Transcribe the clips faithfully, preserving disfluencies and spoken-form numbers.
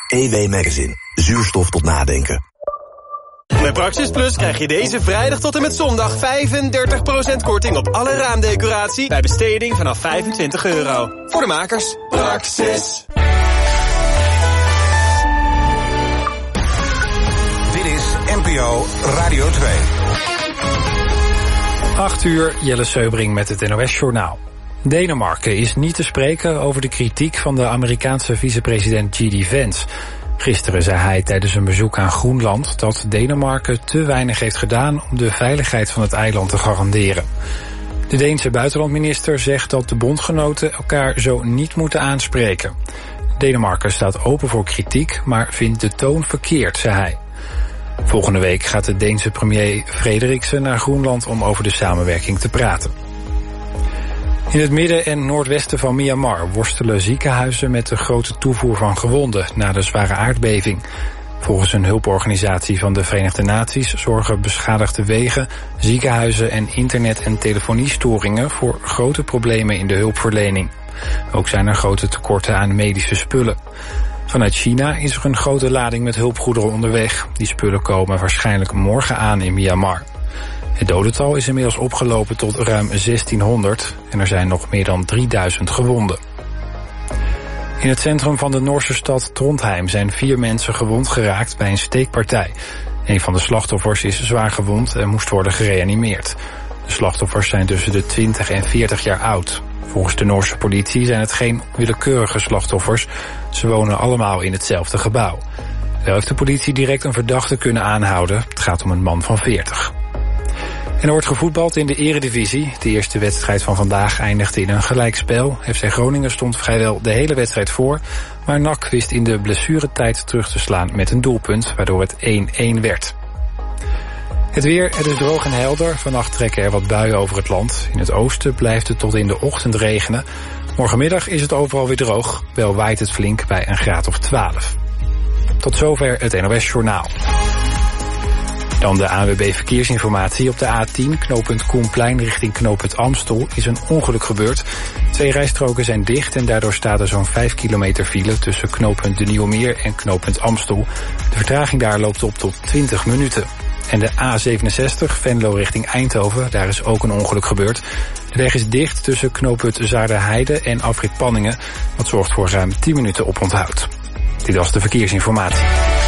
E W Magazine. Zuurstof tot nadenken. Bij Praxis Plus krijg je deze vrijdag tot en met zondag vijfendertig procent korting op alle raamdecoratie bij besteding vanaf vijfentwintig euro. Voor de makers. Praxis. Dit is N P O Radio twee. acht uur, Jelle Seubring met het N O S-journaal. Denemarken is niet te spreken over de kritiek van de Amerikaanse vicepresident J D Vance. Gisteren zei hij tijdens een bezoek aan Groenland dat Denemarken te weinig heeft gedaan om de veiligheid van het eiland te garanderen. De Deense buitenlandminister zegt dat de bondgenoten elkaar zo niet moeten aanspreken. Denemarken staat open voor kritiek, maar vindt de toon verkeerd, zei hij. Volgende week gaat de Deense premier Frederiksen naar Groenland om over de samenwerking te praten. In het midden en noordwesten van Myanmar worstelen ziekenhuizen met de grote toevoer van gewonden na de zware aardbeving. Volgens een hulporganisatie van de Verenigde Naties zorgen beschadigde wegen, ziekenhuizen en internet- en telefoniestoringen voor grote problemen in de hulpverlening. Ook zijn er grote tekorten aan medische spullen. Vanuit China is er een grote lading met hulpgoederen onderweg. Die spullen komen waarschijnlijk morgen aan in Myanmar. Het dodental is inmiddels opgelopen tot ruim zestienhonderd en er zijn nog meer dan drieduizend gewonden. In het centrum van de Noorse stad Trondheim zijn vier mensen gewond geraakt bij een steekpartij. Een van de slachtoffers is zwaar gewond en moest worden gereanimeerd. De slachtoffers zijn tussen de twintig en veertig jaar oud. Volgens de Noorse politie zijn het geen willekeurige slachtoffers. Ze wonen allemaal in hetzelfde gebouw. Wel heeft de politie direct een verdachte kunnen aanhouden. Het gaat om een man van veertig. En er wordt gevoetbald in de eredivisie. De eerste wedstrijd van vandaag eindigde in een gelijkspel. F C Groningen stond vrijwel de hele wedstrijd voor. Maar N A C wist in de blessuretijd terug te slaan met een doelpunt, waardoor het één-één werd. Het weer, het is droog en helder. Vannacht trekken er wat buien over het land. In het oosten blijft het tot in de ochtend regenen. Morgenmiddag is het overal weer droog. Wel waait het flink bij een graad of twaalf. Tot zover het N O S-journaal. Dan de A N W B Verkeersinformatie. Op de A tien, knooppunt Koenplein richting knooppunt Amstel, is een ongeluk gebeurd. Twee rijstroken zijn dicht en daardoor staat er zo'n vijf kilometer file tussen knooppunt De Nieuwe Meer en knooppunt Amstel. De vertraging daar loopt op tot twintig minuten. En de A zevenenzestig, Venlo richting Eindhoven, daar is ook een ongeluk gebeurd. De weg is dicht tussen knooppunt Zaarderheide en afrit Panningen. Dat zorgt voor ruim tien minuten oponthoud. Dit was de verkeersinformatie.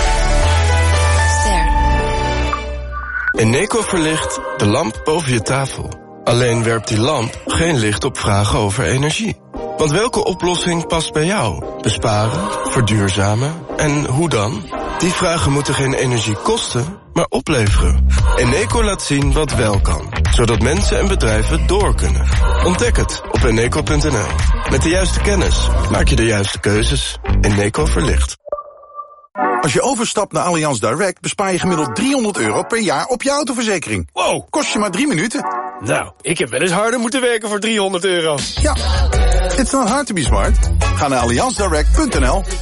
Eneco verlicht de lamp boven je tafel. Alleen werpt die lamp geen licht op vragen over energie. Want welke oplossing past bij jou? Besparen, verduurzamen en hoe dan? Die vragen moeten geen energie kosten, maar opleveren. Eneco laat zien wat wel kan, zodat mensen en bedrijven door kunnen. Ontdek het op eneco punt n l. Met de juiste kennis maak je de juiste keuzes. Eneco verlicht. Als je overstapt naar Allianz Direct bespaar je gemiddeld driehonderd euro per jaar op je autoverzekering. Wow, kost je maar drie minuten. Nou, ik heb wel eens harder moeten werken voor driehonderd euro. Ja, it's not hard to be smart. Ga naar allianz direct punt n l.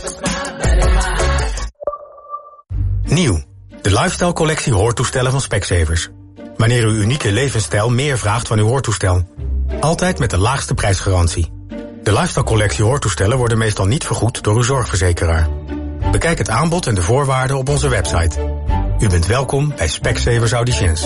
Nieuw, de lifestyle collectie hoortoestellen van Specsavers. Wanneer uw unieke levensstijl meer vraagt van uw hoortoestel. Altijd met de laagste prijsgarantie. De lifestyle collectie hoortoestellen worden meestal niet vergoed door uw zorgverzekeraar. Bekijk het aanbod en de voorwaarden op onze website. U bent welkom bij Specsavers Auditions.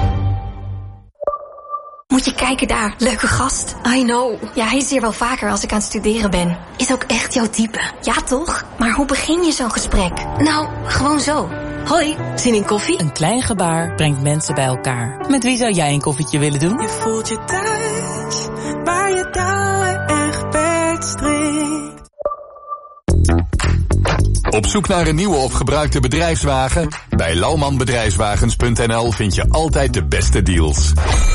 Moet je kijken daar, leuke gast. I know. Ja, hij is hier wel vaker als ik aan het studeren ben. Is ook echt jouw type. Ja, toch? Maar hoe begin je zo'n gesprek? Nou, gewoon zo. Hoi, zin in koffie? Een klein gebaar brengt mensen bij elkaar. Met wie zou jij een koffietje willen doen? Je voelt je thuis, waar je touwen echt strikt. Op zoek naar een nieuwe of gebruikte bedrijfswagen? Bij lauwman bedrijfswagens punt n l vind je altijd de beste deals.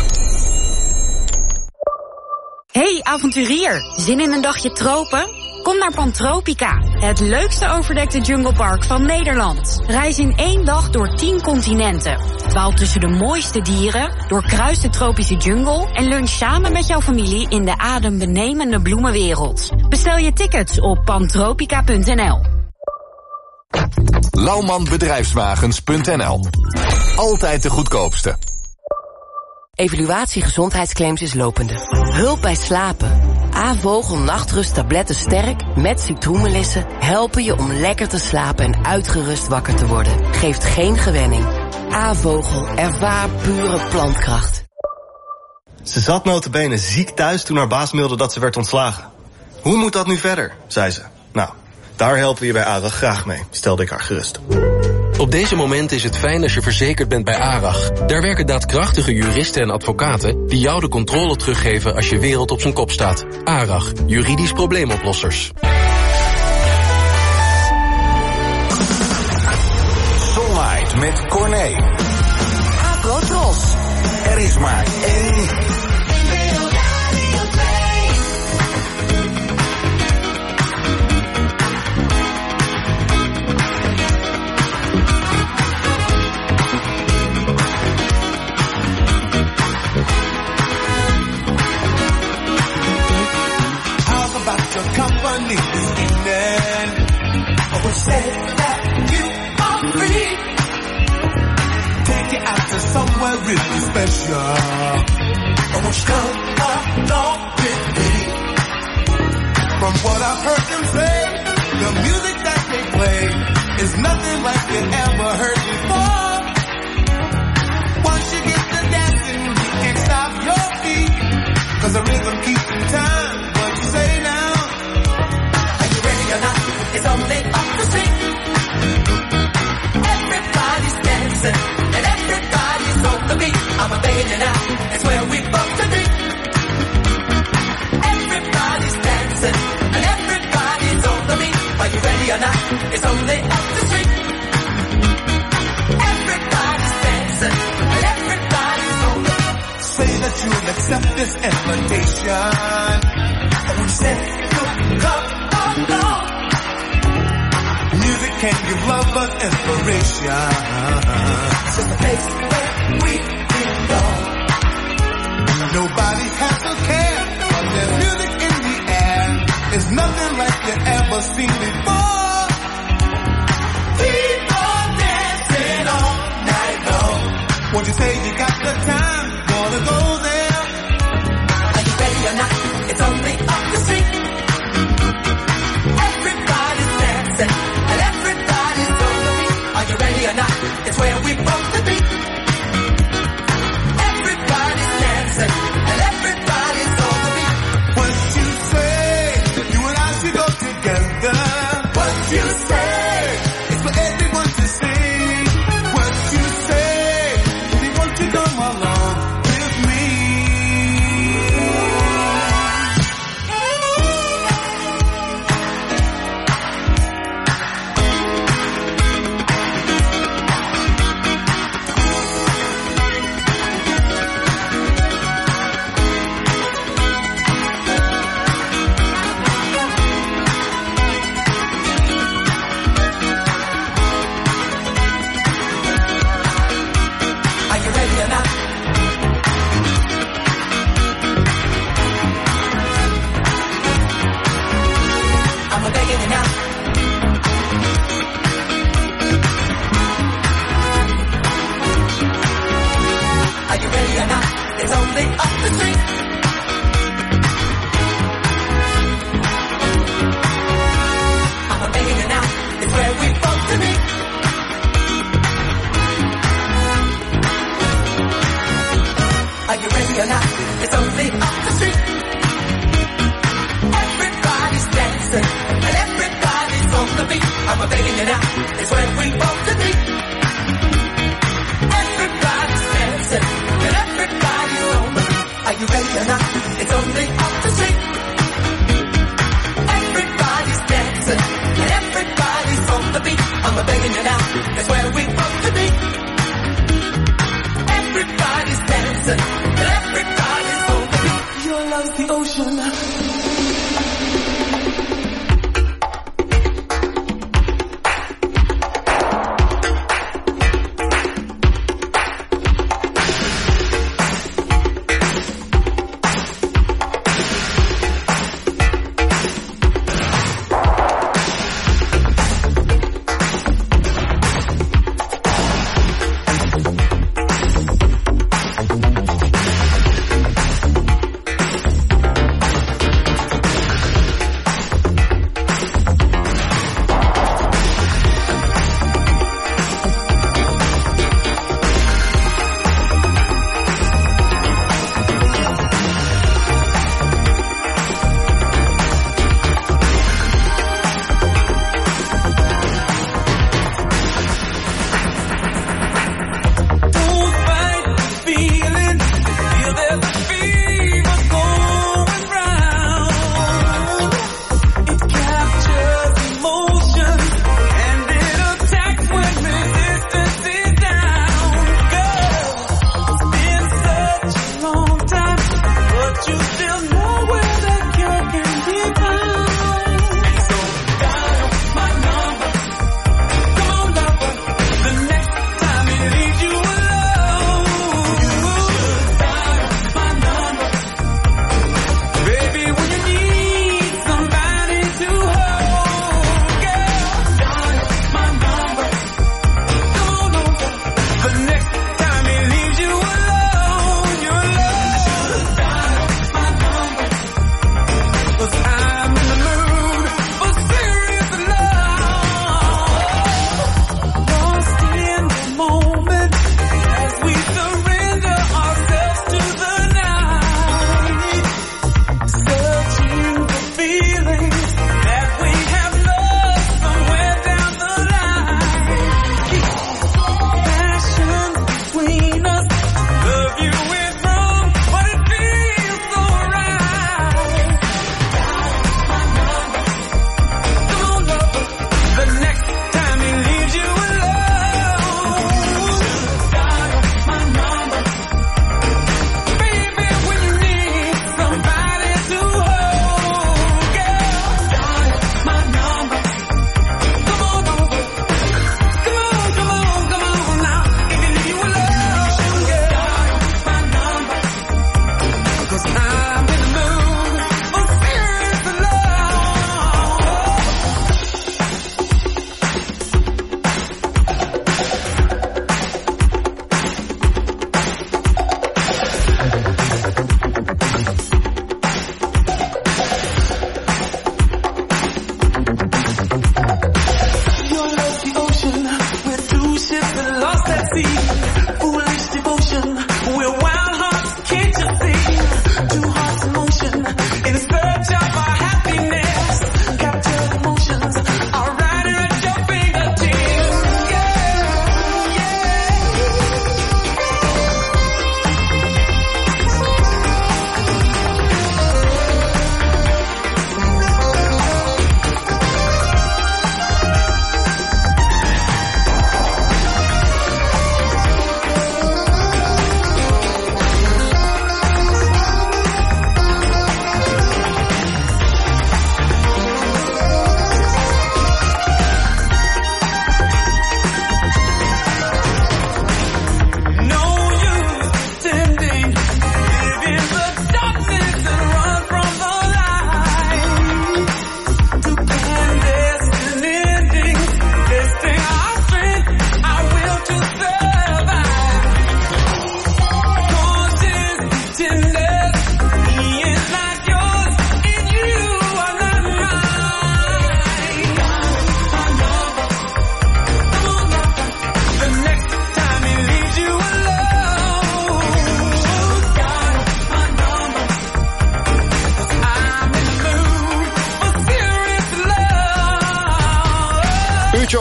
Hey avonturier, zin in een dagje tropen? Kom naar Pantropica, het leukste overdekte junglepark van Nederland. Reis in één dag door tien continenten. Dwaal tussen de mooiste dieren, doorkruis de tropische jungle en lunch samen met jouw familie in de adembenemende bloemenwereld. Bestel je tickets op pantropica punt n l. lauwman bedrijfswagens punt n l. Altijd de goedkoopste. Evaluatie gezondheidsclaims is lopende. Hulp bij slapen. A-Vogel Nachtrust tabletten sterk met citroenmelissen helpen je om lekker te slapen en uitgerust wakker te worden. Geeft geen gewenning. A-Vogel, ervaar pure plantkracht. Ze zat nota bene ziek thuis toen haar baas mailde dat ze werd ontslagen. Hoe moet dat nu verder, zei ze. Nou, daar helpen we je bij ARAG graag mee, stelde ik haar gerust. Op deze momenten is het fijn als je verzekerd bent bij ARAG. Daar werken daadkrachtige juristen en advocaten die jou de controle teruggeven als je wereld op zijn kop staat. ARAG, juridisch probleemoplossers. Soulnight met Corné. Afro Tros. Er is maar één. Company this evening. Oh, said that you are free. Take it out to somewhere really special. Oh, come along with me. From what I've heard them say, the music that they play is nothing like you ever heard before. Once you get to dancing, you can't stop your feet. Cause the rhythm keeps in time. What you say now? It's only up the street. Everybody's dancing and everybody's on the beat. I'm a begging you now, it's where we both to be. Everybody's dancing and everybody's on the beat. Are you ready or not? It's only up the street. Everybody's dancing and everybody's on the beat. Say that you'll accept this invitation. Oh, say you'll come along. Music can give lovers inspiration. It's just a place where we belong. Nobody has to care, but there's music in the air. It's nothing like you ever seen before. People dancing all night long. Won't you say you got the time? Wanna go there? Are you ready or not? It's only up the street. Everybody's dancing. It's where we both to be. Everybody's dancing and everybody's on the beat. What you say? You and I should go together. What you say? It's for everyone to see. What you say? If you want to come along with me.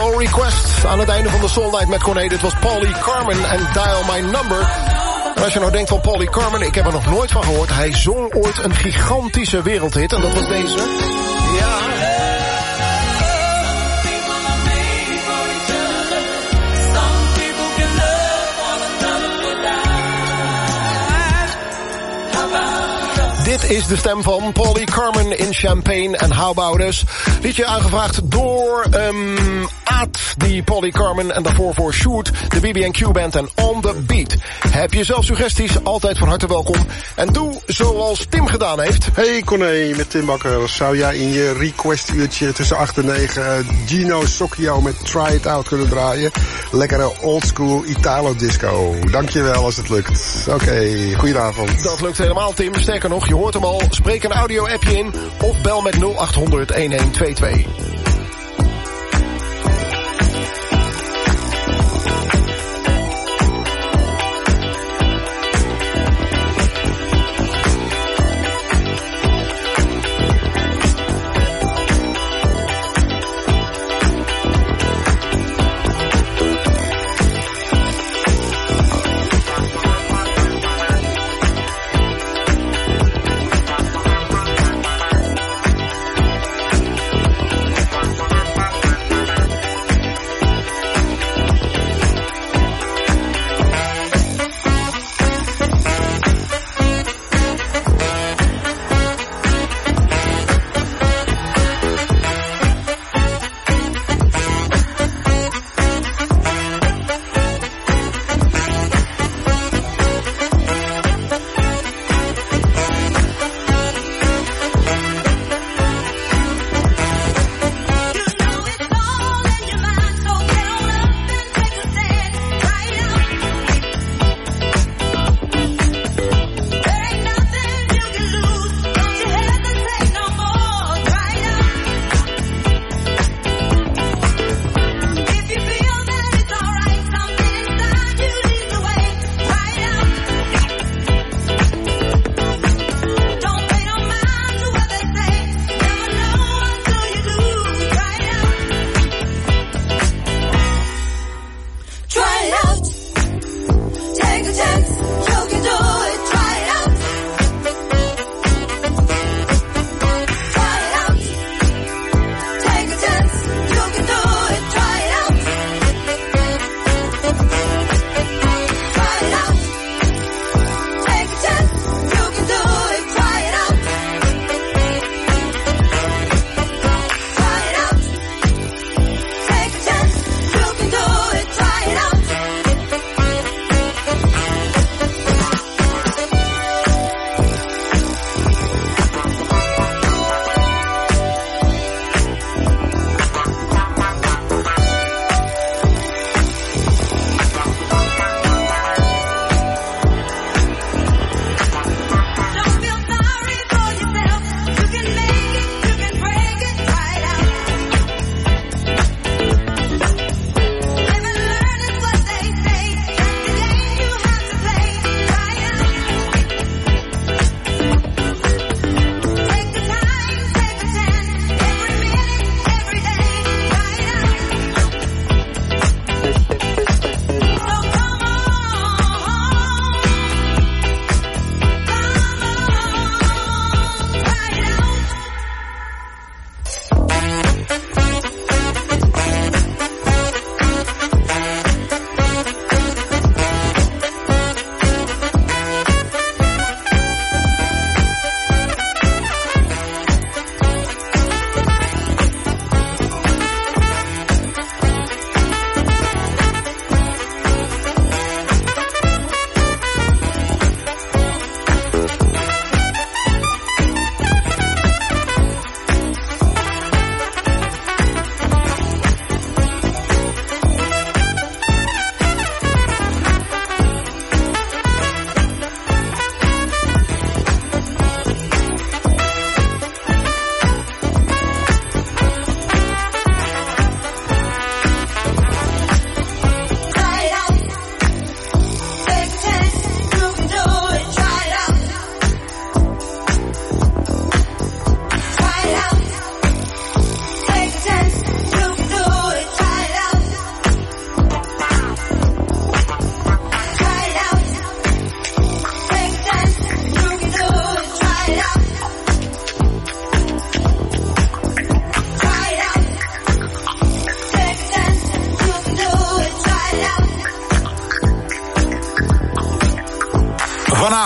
Audio request aan het einde van de Soul Night met Corné. Dit was Polly Carmen en Dial My Number. En als je nou denkt van Polly Carmen, ik heb er nog nooit van gehoord. Hij zong ooit een gigantische wereldhit en dat was deze. Ja. Dit is de stem van Polly Carmen in Champagne en How About Us. Liedje aangevraagd door um, Aad, die Polly Carmen. En daarvoor voor Shoot, de B B en Q Band en On The Beat. Heb je zelf suggesties? Altijd van harte welkom. En doe zoals Tim gedaan heeft. Hey Corné, met Tim Bakker. Zou jij in je requestuurtje tussen acht en negen Gino Socchio met Try It Out kunnen draaien? Lekkere oldschool Italo disco. Dankjewel als het lukt. Oké, okay, goedenavond. Dat lukt helemaal, Tim. Sterker nog, je hoort hem al. Spreek een audio-appje in of bel met nul acht honderd elf twee twee.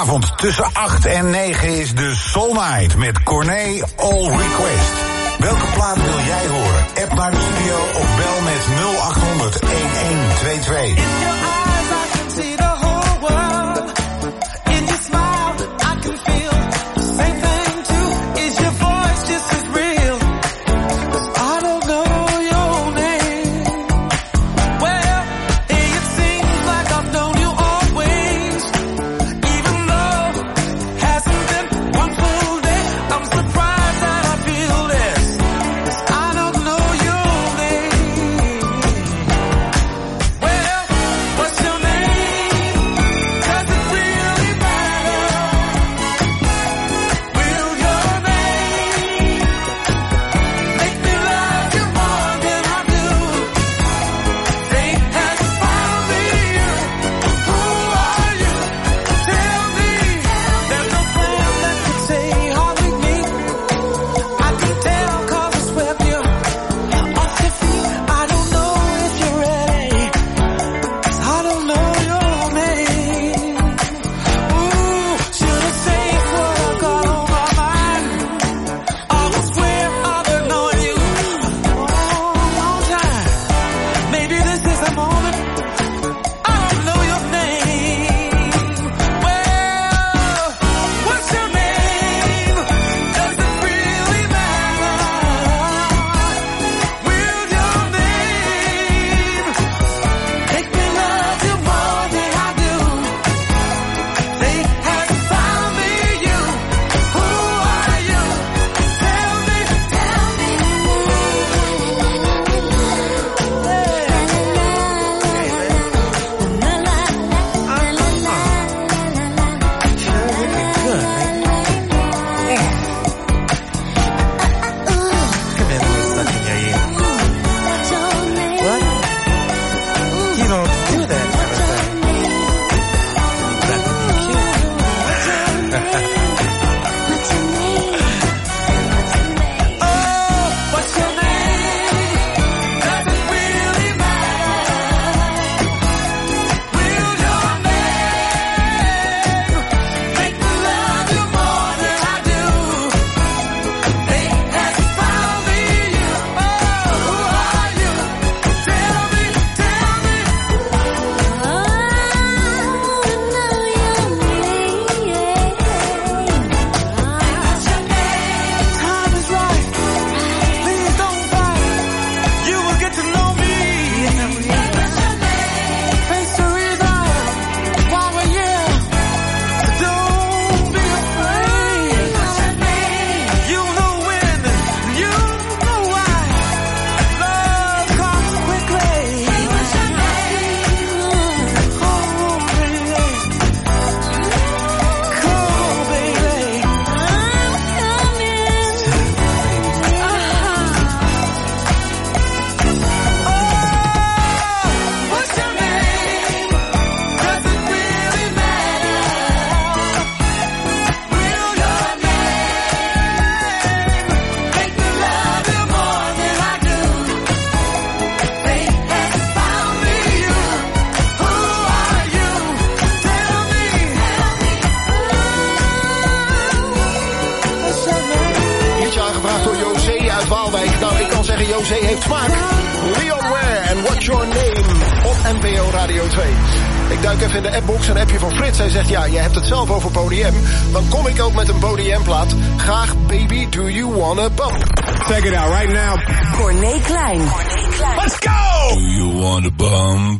Vanavond tussen acht en negen is de Soul Night met Corné All Request. Welke plaat wil jij horen? App naar de studio of bel met nul acht honderd elf twee twee. José heeft smaak. Leon Ware en What's Your Name op N P O Radio twee. Ik duik even in de appbox, een appje van Frits. Hij zegt, ja, je hebt het zelf over Podium. Dan kom ik ook met een Podium-plaat. Graag Baby Do You Wanna Bump. Check it out right now. Corné Klein. Let's go! Do you wanna bump?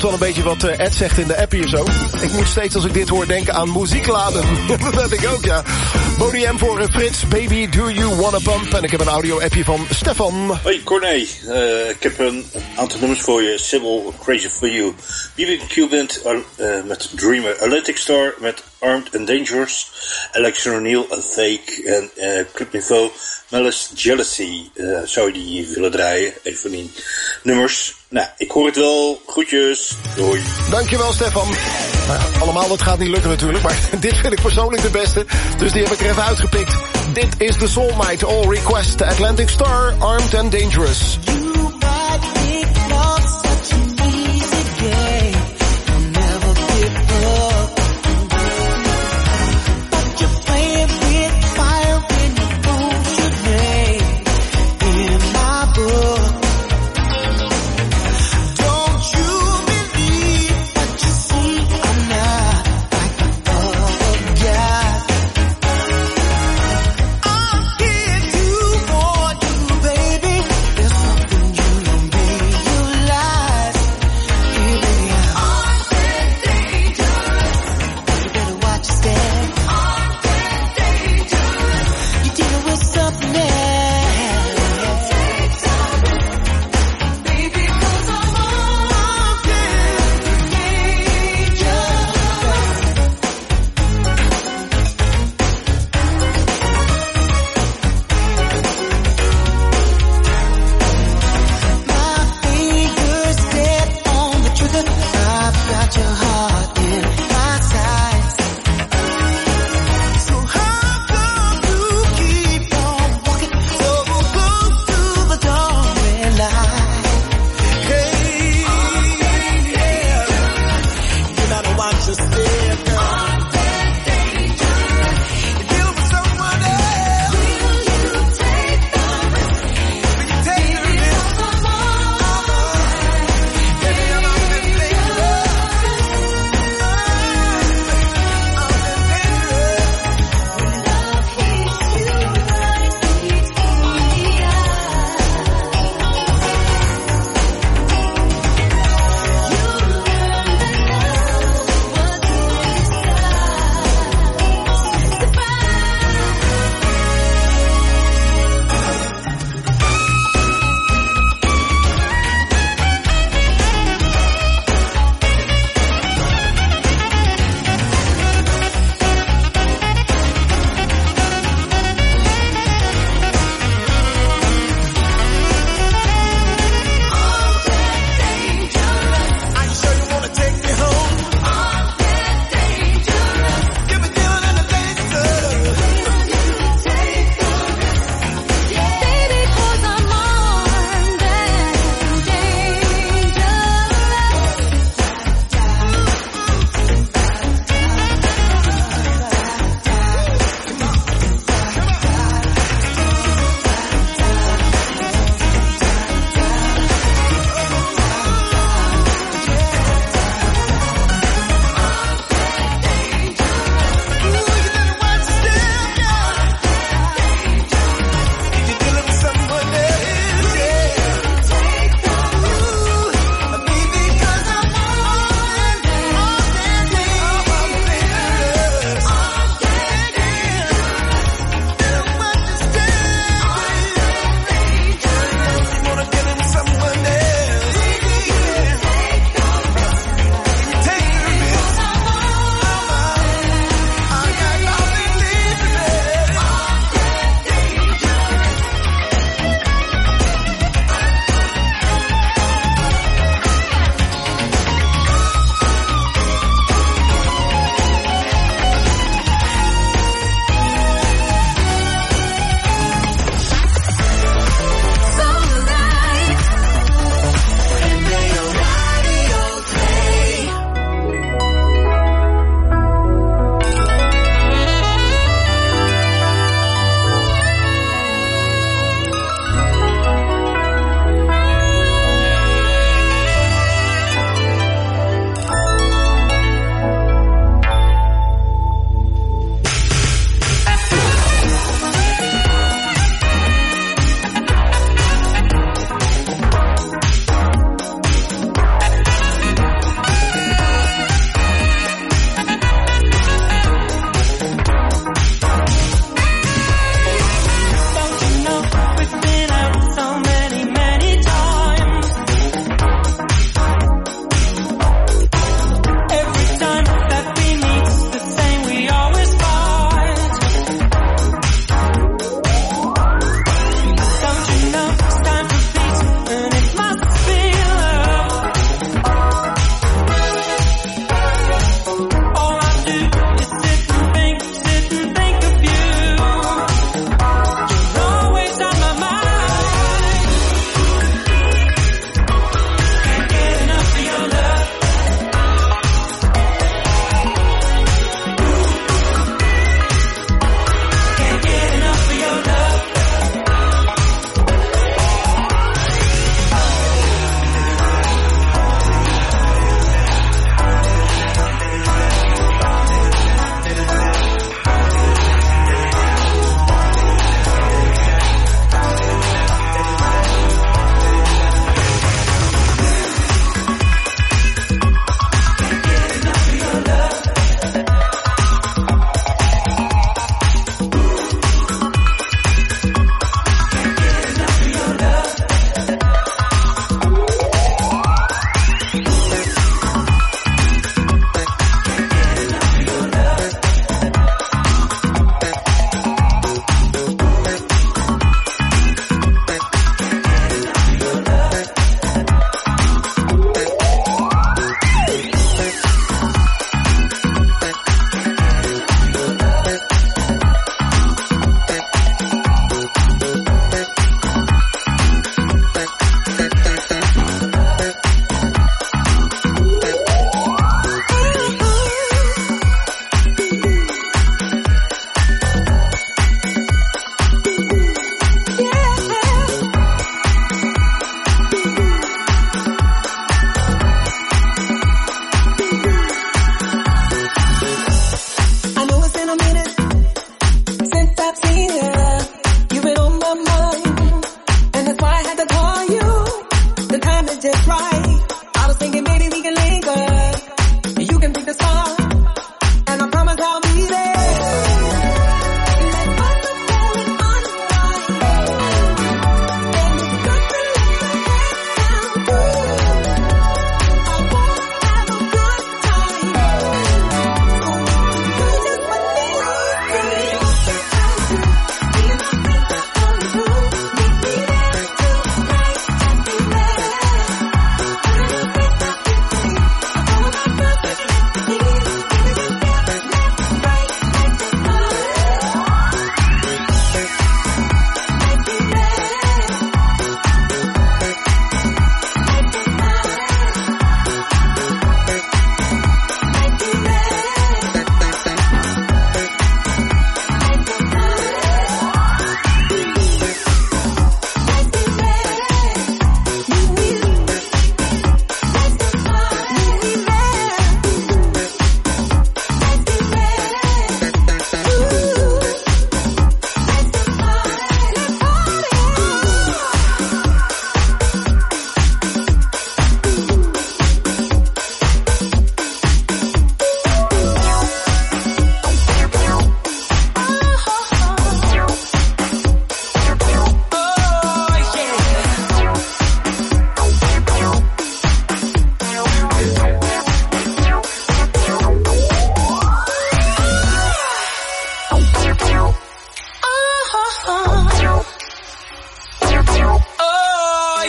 wel een beetje wat uh, Ed zegt in de app hier zo. Ik moet steeds als ik dit hoor denken aan muziekladen. Dat heb ik ook, ja. Bonnie M voor uh, Frits, Baby Do You Wanna Bump. En ik heb een audio-appje van Stefan. Hoi Corné, uh, ik heb een aantal nummers voor je. Sybil, Crazy For You. B B Q Band uh, met Dreamer. Atlantic Star met Armed and Dangerous. Alex O'Neill en Fake. En uh, Club Niveau, Malice Jealousy. Uh, zou je die willen draaien? Even van die nummers. Nou, ik hoor het wel. Groetjes. Doei. Dankjewel, Stefan. Nou, allemaal, dat gaat niet lukken natuurlijk. Maar dit vind ik persoonlijk de beste. Dus die heb ik er even uitgepikt. Dit is de Soulmate All Request. Atlantic Star, Armed and Dangerous. Something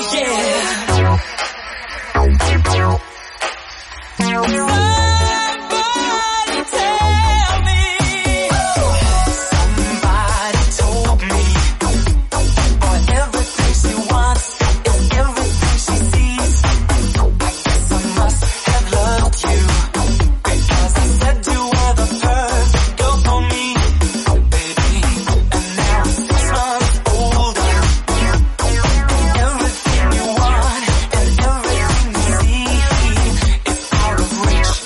Everything you want and everything you see is out of reach.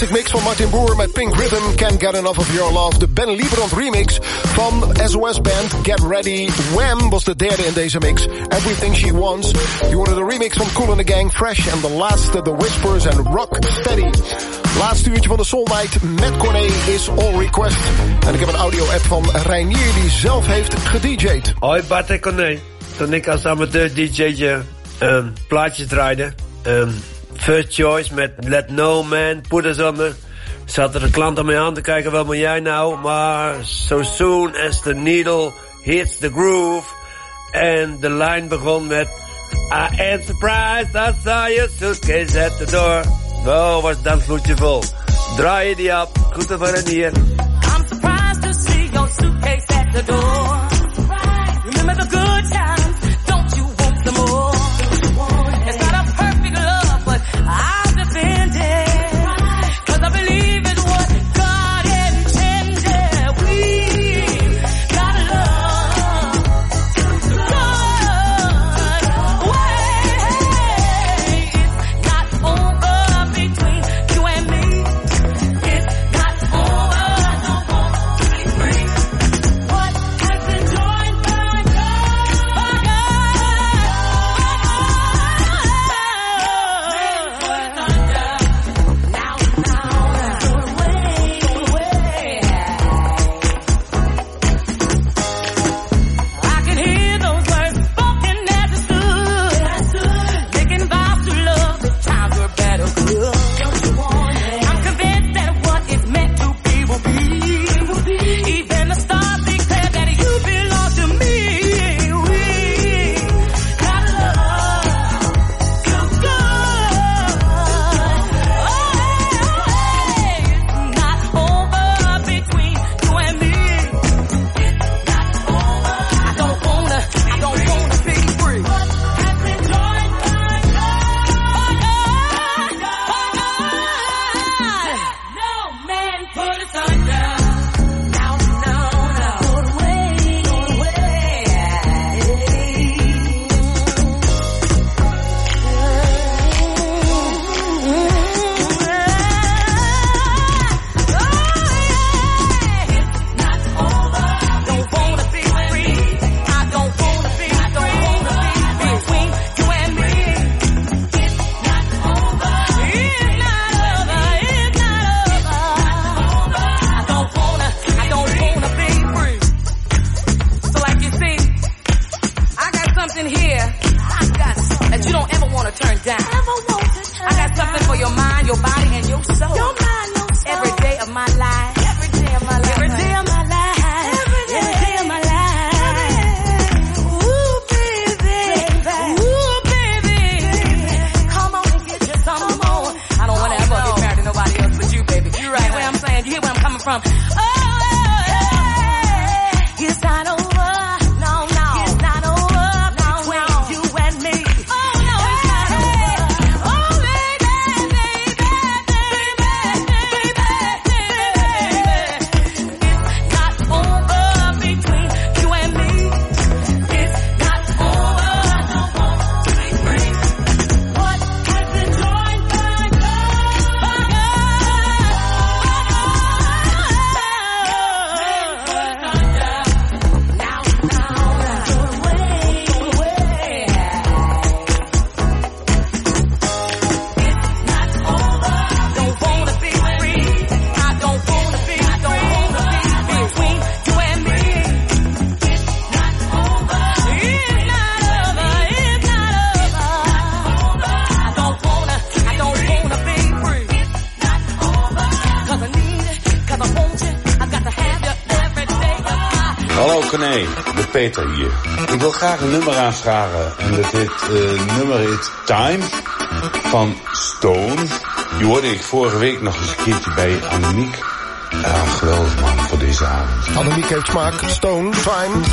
classic mix van Martin Boer met Pink Rhythm, Can't Get Enough of Your Love. De Ben Liebrand remix van S O S Band, Get Ready. Wham was de derde in deze mix. Everything She Wants. Je hoorde de remix van Kool and the Gang, Fresh. En de laatste, The Whispers en Rock Steady. Laatste uurtje van de Soul Night met Corné is All Request. En ik heb een audio-app van Reinier die zelf heeft gedj'd. Hoi Bart en Corné. Toen ik als amateur D J'tje um, plaatjes draaide. Um, First Choice met Let No Man Put Us Under. Zat er een klant aan mij aan te kijken, wat moet jij nou? Maar so soon as the needle hits the groove. En de lijn begon met I am surprised I saw your suitcase at the door. Wow, was dat vloedje vol. Draai je die op, goed te voor een hier. I'm surprised to see your suitcase at the door. Remember the good times, don't you want some more? It's not a perfect love, but I'll defend it. Cause I believe it's what God intended. We got love, good way. It's not over between you and me. It's not over, I don't want to be free. What has been joined by God, by I can hear those words spoken as it stood, making vows to love if times were better good. I'm convinced that what is meant to be will be. Even the stars declare that you belong to me. We got love, so good. It's not over between you and me. It's not over. I don't wanna, I don't wanna be free. What has been joined by God, by God, no man put us under. No, no, no. Go away, go away. Not over. Don't wanna be free. I don't wanna be free. I don't wanna be between you and me. It's not over. It's not over. It's not over. I don't wanna. I don't wanna be free. So like you see, I got something here. I got something that you don't ever want to turn down. I got something for your mind, your body, and your soul. Your mind, your soul. Every day of my life. Every day of my life. Every day of my life. Every day of my life. Ooh, baby. Ooh, baby. Come on and get you some more. I don't want to ever get married to nobody else but you, baby. You right. You hear where I'm saying? You hear where I'm coming from? Oh, it's not over. No, no. It's not over between you and me. Oh, no, it's not over. Oh, baby, baby, baby, baby, baby. It's not over between you and me. It's not over. I don't want to be free. What has been joined by God, by Don't wanna be free. I don't wanna be. I don't wanna be between you and me. It's not over. It's not over. It's not over. I don't wanna. I don't wanna be free. It's not over. 'Cause I need it. 'Cause I want you. I got to have you every day of my life. Hallo Corné, de Peter hier. Ik wil graag een nummer aanvragen. En dat heet, uh, nummer heet Time van Stone. Die hoorde ik vorige week nog eens een keertje bij Annemiek. Ja, geweldig man voor deze avond. Annemiek heeft smaak. Stone, Time.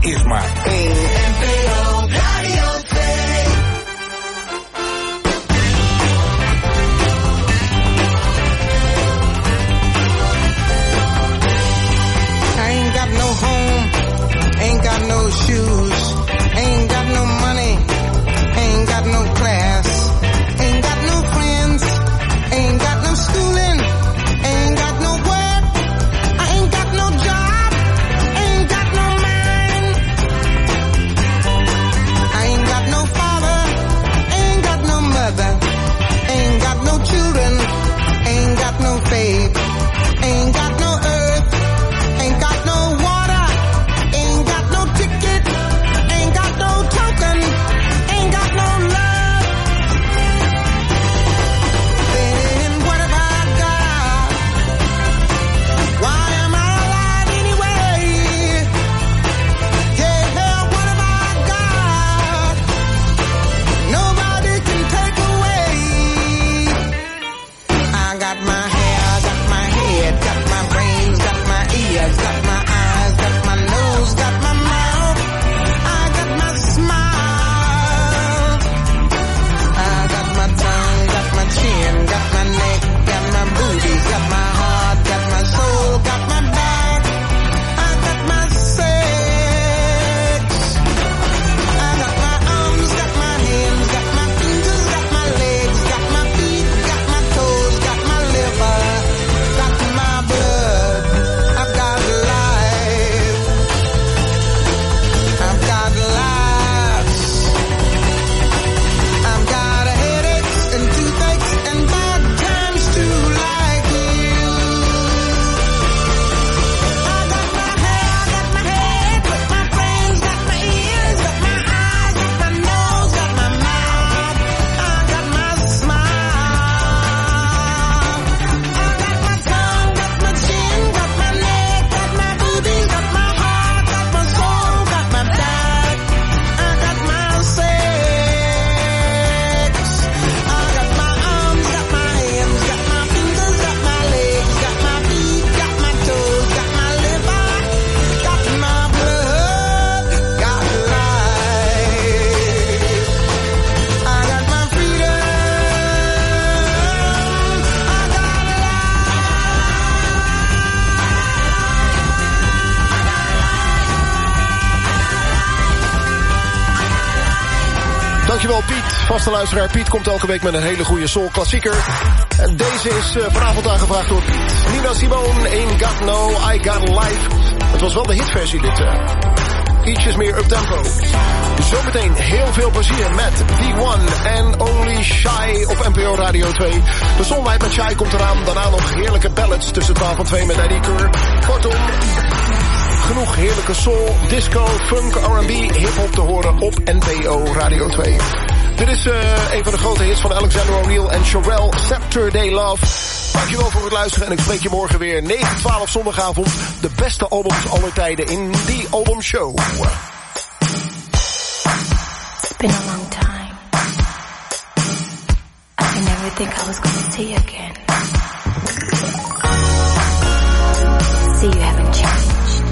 is maar één. N P O Radio twee. I ain't got no home, ain't got no shoes, ain't got no money, ain't got no class, ain't got no friends, ain't got no schooling, ain't got no work, I ain't got no job, ain't got no mind. I ain't got no father, ain't got no mother, ain't got no children, ain't got no faith, ain't got no earth, ain't got no water, ain't got no ticket, ain't got no token, ain't got no love. Then what have I got? Why am I alive anyway? Yeah, what have I got? Nobody can take away. I got my hair, got my head, got my brains, got my ears, got my eyes, got my nose, got my mouth. I got my smile. I got my tongue, got my chin, got my neck, got my booties, got my heart, got my soul, got my back. I got my sex. I got my arms, got my hands, got my fingers, got my legs, got my feet, got my toes, got my liver, got my blood. I've got life. I've got laughs. I've got headaches and toothaches and bad times too, like you. I got my hair, I got my head, got my brains, got my ears, got my eyes, got my nose, got my mouth. I got my smile. I got my tongue, got my chin, got my neck, got my boobies, got my heart, got my soul, got my back. I got my sex. I got my arms, got my hands, got my fingers, got my legs, got my feet, got my toes, got my liver, got my blood, got life. I got my freedom. I got Dankjewel Piet, vaste luisteraar. Piet komt elke week met een hele goede soul klassieker. En deze is uh, vanavond aangevraagd door Piet. Nina Simone, Ain't Got No, I Got Life. Het was wel de hitversie dit. Uh, ietsjes meer uptempo. Zometeen heel veel plezier met The One and Only Shy op N P O Radio twee. De Zonlight met Shy komt eraan. Daarna nog heerlijke ballads tussen twaalf en twee met Eddie Keur. Kortom, genoeg heerlijke soul, disco, funk, R en B, hip-hop te horen op N P O Radio twee. Dit is uh, een van de grote hits van Alexander O'Neal en Sherelle, Saturday Love. Dankjewel voor het luisteren en ik spreek je morgen weer negen twaalf zondagavond. De beste albums aller tijden in die albumshow. It's been a long time. I never think I was gonna see you again. See, you haven't changed.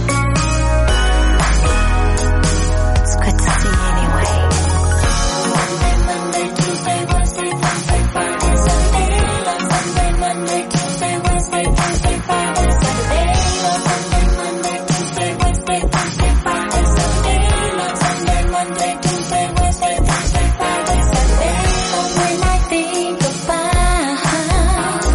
It's good to see you anyway. Monday, Monday, Tuesday, Wednesday, Thursday, Friday, Saturday. Love Sunday, Monday, Tuesday, Wednesday, Thursday, Friday, Saturday. Love Sunday, Monday, Tuesday, Wednesday, Thursday, Friday, Saturday. Love Sunday, Monday, Tuesday, Wednesday, Thursday, Friday, Saturday. But when I think about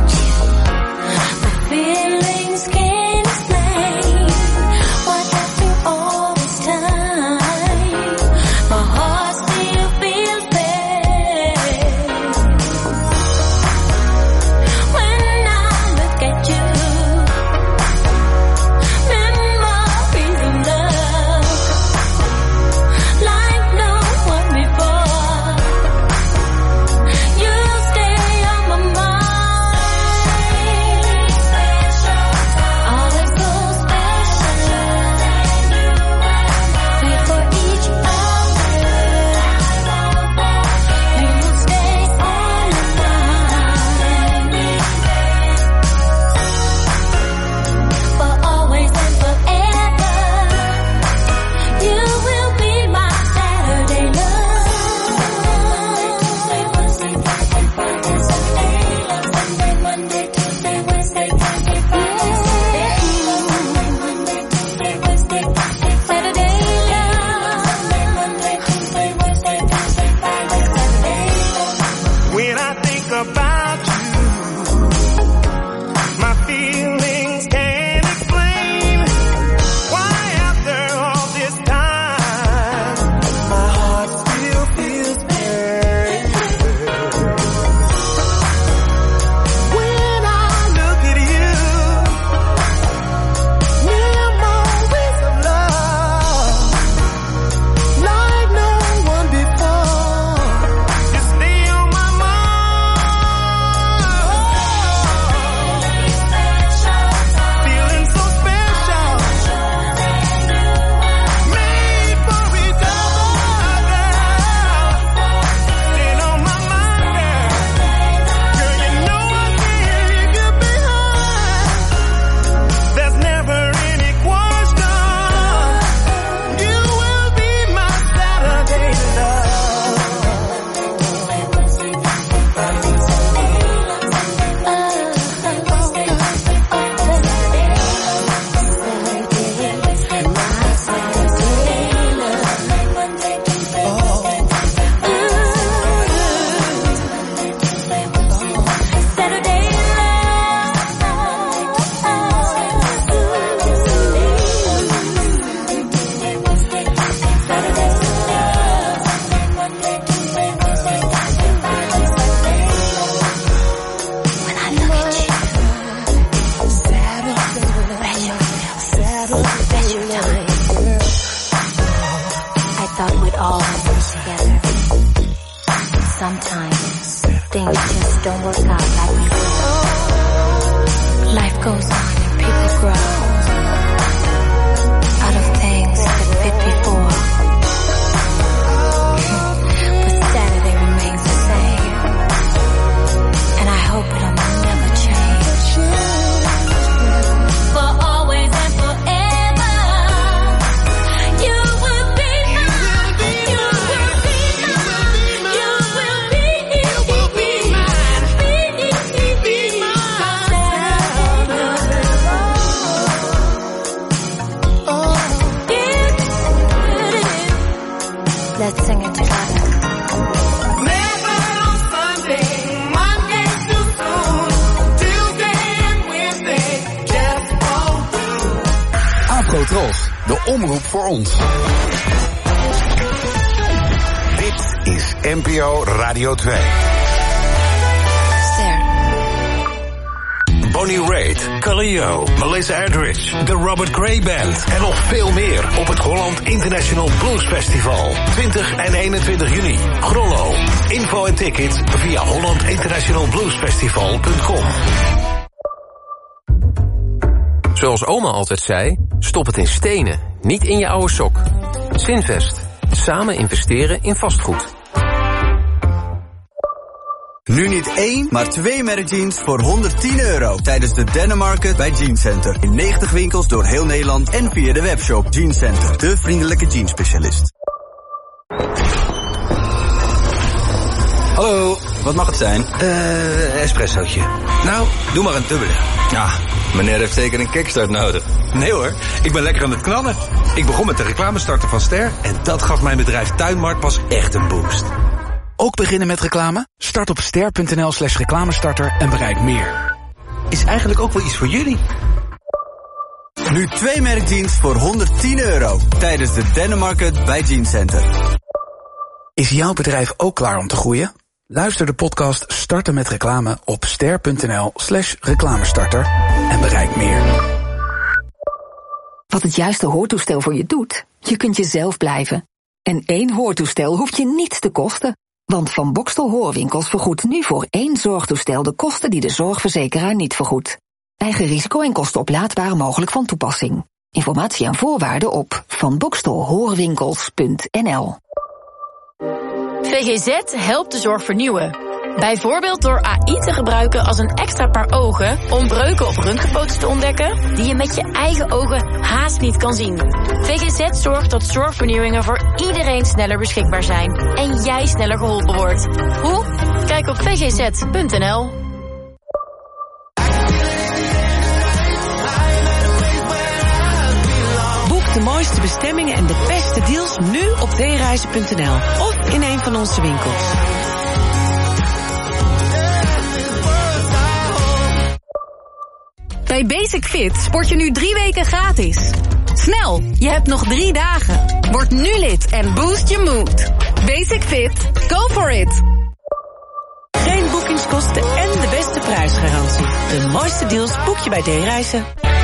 special time. I thought we'd always be together. Sometimes things just don't work out like we thought. Life goes on and people grow out of things that fit before. But Saturday remains the same, and I hope it'll never change. For always and forever, you will be mine. You will be mine. You will be, you will be mine. Be, be mine. Let's sing it together. Never on Sunday, Monday too soon, Tuesday and Wednesday just won't do. Afro Tros, de omroep voor ons. Dit is N P O Radio twee. Bonnie Raitt, Coolio, Melissa Etheridge, de Robert Cray Band en nog veel meer op het Holland International Blues Festival. twintig en eenentwintig juni. Grollo. Info en tickets via holland international blues festival punt com. Zoals oma altijd zei, stop het in stenen, niet in je oude sok. Zinvest. Samen investeren in vastgoed. Nu niet één, maar twee merkjeans voor honderdtien euro. Tijdens de Dennemarket bij Jeans Center. In negentig winkels door heel Nederland en via de webshop Jeans Center. De vriendelijke jeansspecialist. Hallo, wat mag het zijn? Eh, espressootje. Nou, doe maar een dubbele. Ja, meneer heeft zeker een kickstart nodig. Nee hoor, ik ben lekker aan het knallen. Ik begon met de reclamestarter van Ster en dat gaf mijn bedrijf Tuinmarkt pas echt een boost. Ook beginnen met reclame? Start op ster.nl slash reclamestarter en bereik meer. Is eigenlijk ook wel iets voor jullie. Nu twee merkjeans voor honderdtien euro. Tijdens de Dennemarket bij Jeans Center. Is jouw bedrijf ook klaar om te groeien? Luister de podcast Starten met reclame op ster.nl slash reclamestarter en bereik meer. Wat het juiste hoortoestel voor je doet? Je kunt jezelf blijven. En één hoortoestel hoeft je niets te kosten. Want Van Bokstel Hoorwinkels vergoedt nu voor één zorgtoestel de kosten die de zorgverzekeraar niet vergoedt. Eigen risico en kosten oplaadbaar mogelijk van toepassing. Informatie en voorwaarden op van bokstel hoorwinkels punt n l. V G Z helpt de zorg vernieuwen. Bijvoorbeeld door A I te gebruiken als een extra paar ogen om breuken op röntgenfoto's te ontdekken die je met je eigen ogen haast niet kan zien. V G Z zorgt dat zorgvernieuwingen voor iedereen sneller beschikbaar zijn en jij sneller geholpen wordt. Hoe? Kijk op v g z punt n l. Boek de mooiste bestemmingen en de beste deals nu op d reizen punt n l of in een van onze winkels. Bij Basic Fit sport je nu drie weken gratis. Snel, je hebt nog drie dagen. Word nu lid en boost je mood. Basic Fit, go for it. Geen boekingskosten en de beste prijsgarantie. De mooiste deals boek je bij D-Reizen.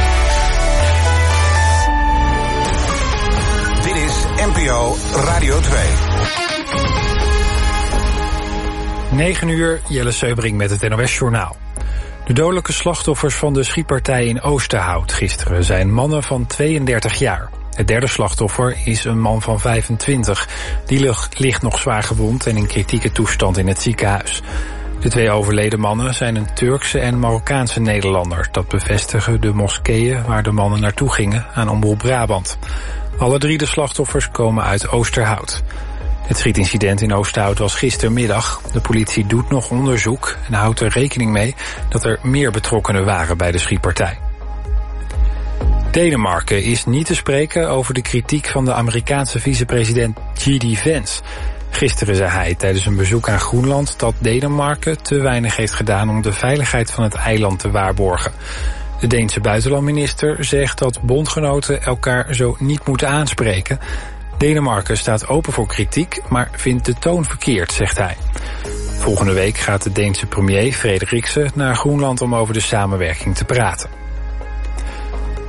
Dit is N P O Radio twee. negen uur, Jelle Seubring met het N O S-journaal. De dodelijke slachtoffers van de schietpartij in Oosterhout gisteren zijn mannen van tweeëndertig jaar. Het derde slachtoffer is een man van vijfentwintig. Die ligt nog zwaar gewond en in kritieke toestand in het ziekenhuis. De twee overleden mannen zijn een Turkse en Marokkaanse Nederlander. Dat bevestigen de moskeeën waar de mannen naartoe gingen aan Omroep Brabant. Alle drie de slachtoffers komen uit Oosterhout. Het schietincident in Oosterhout was gistermiddag. De politie doet nog onderzoek en houdt er rekening mee dat er meer betrokkenen waren bij de schietpartij. Denemarken is niet te spreken over de kritiek van de Amerikaanse vicepresident J D Vance. Gisteren zei hij tijdens een bezoek aan Groenland dat Denemarken te weinig heeft gedaan om de veiligheid van het eiland te waarborgen. De Deense buitenlandminister zegt dat bondgenoten elkaar zo niet moeten aanspreken. Denemarken staat open voor kritiek, maar vindt de toon verkeerd, zegt hij. Volgende week gaat de Deense premier Frederiksen naar Groenland om over de samenwerking te praten.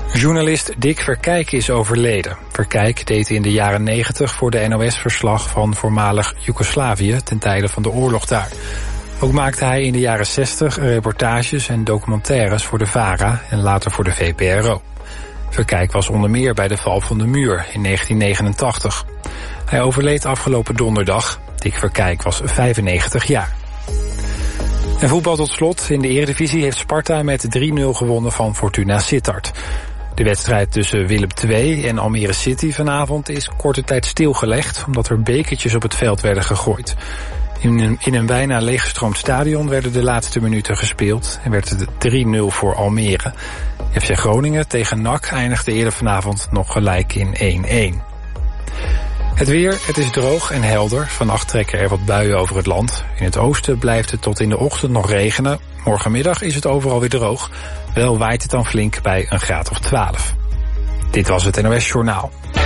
Journalist Dick Verkijk is overleden. Verkijk deed in de jaren negentig voor de N O S verslag van voormalig Joegoslavië ten tijde van de oorlog daar. Ook maakte hij in de jaren zestig reportages en documentaires voor de VARA en later voor de V P R O. Verkijk was onder meer bij de val van de muur in negentien negenentachtig. Hij overleed afgelopen donderdag. Dick Verkijk was vijfennegentig jaar. En voetbal tot slot. In de Eredivisie heeft Sparta met drie nul gewonnen van Fortuna Sittard. De wedstrijd tussen Willem twee en Almere City vanavond is korte tijd stilgelegd, omdat er bekertjes op het veld werden gegooid. In een, in een bijna leeggestroomd stadion werden de laatste minuten gespeeld en werd het drie nul voor Almere. F C Groningen tegen N A C eindigde eerder vanavond nog gelijk in één-één. Het weer, het is droog en helder. Vannacht trekken er wat buien over het land. In het oosten blijft het tot in de ochtend nog regenen. Morgenmiddag is het overal weer droog. Wel waait het dan flink bij een graad of twaalf. Dit was het N O S Journaal.